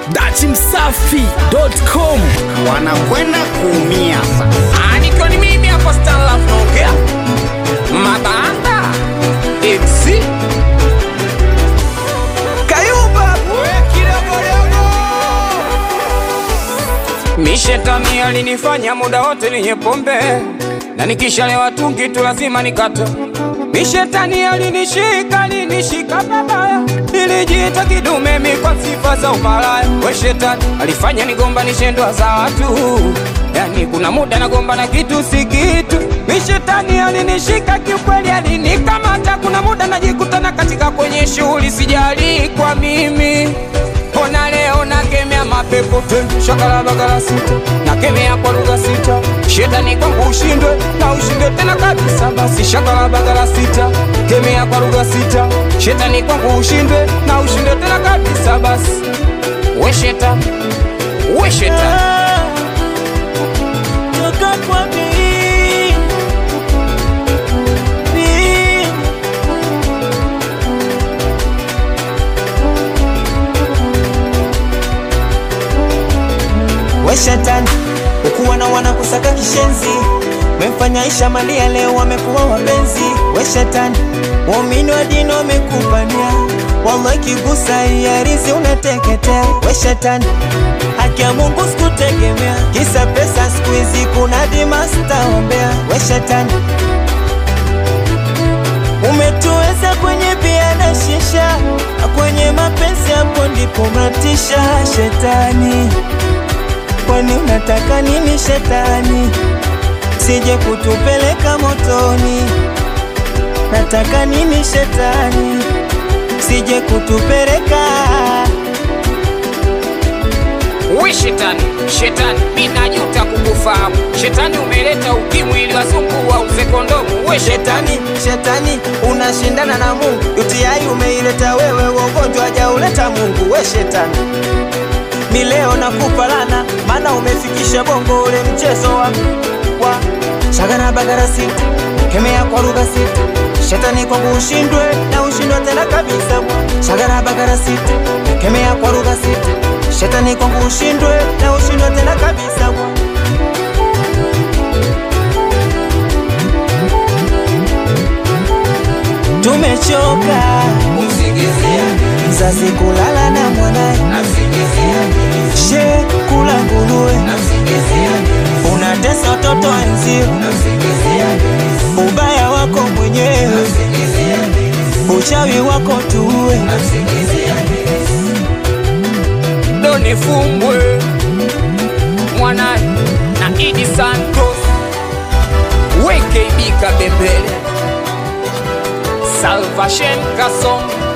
dachimsafi.com. Wanakwenda kuumia sasa. Nikiwa ni mimi hapa Stanlaf naongea Mabanda Exi Kayumba Mishetani alinifanya muda wote ninye pombe, na nikishalewa tungi tu lazima nikata. Mishetani alinishika babaya, nilijiita kidume mimi kwa sifa za umalaya. We shetani alifanya nigomba nishindwa za watu, yani kuna muda nagomba na kitu si kitu. Mishetani alinishika kiukweli, alinikamata, kuna muda najikutana katika kwenye shughuli sijali kwa mimi. Ona leo nakemea mapepo shakala bagala sita, nakemea kwa lugha sita. Shetani kwangu ushindwe na ushindwe tena kabisa. Basi shakala bagala sita, kemea kwa lugha sita. Shetani kwangu ushindwe na ushindwe tena kabisa. Basi we shetani, we shetani toka kwa mimi. We shetani, ukuwa na wana kusaka kishenzi, memfanya Isha Malia leo wamekuwa wapenzi. We shetani, waumini wa dini wamekupania, wallahi kigusa iarizi unateketea. We shetani, haki ya Mungu sikutegemea, kisa pesa sikuizi kuna dimasta ombea. We shetani, umetuweza kwenye bia na shisha, kwenye mapenzi hapo ndipo mnatisha. Shetani, kwani unataka nini shetani? Sije kutupeleka motoni. Nataka nini shetani? Sije kutupeleka. we shetani, shetani minajuta kukufahamu. Shetani umeleta ukimwi ili wazungu wauze kondomu. We Shetani, shetani unashindana na Mungu. UTI umeileta wewe, ugonjwa hajauleta Mungu. We shetani, mi leo nakupa lana, maana umefikisha bongo ule mchezo wa shagana bagara sita, kemea kwa lugha sita. Shetani kwangu ushindwe na ushindwe tena kabisa. Shagana bagara sita, kemea kwa lugha sita. Shetani kwangu ushindwe na ushindwe tena kabisa. Tumechoka mzazi kulala na mwanae, she kula nguruwe, unatesa watoto wenzio, ubaya wako mwenyewe, uchawi wako tuwe. Doni Fumbwe Mwana na Idi Santos, WKB Kabembele, Salvation Kasong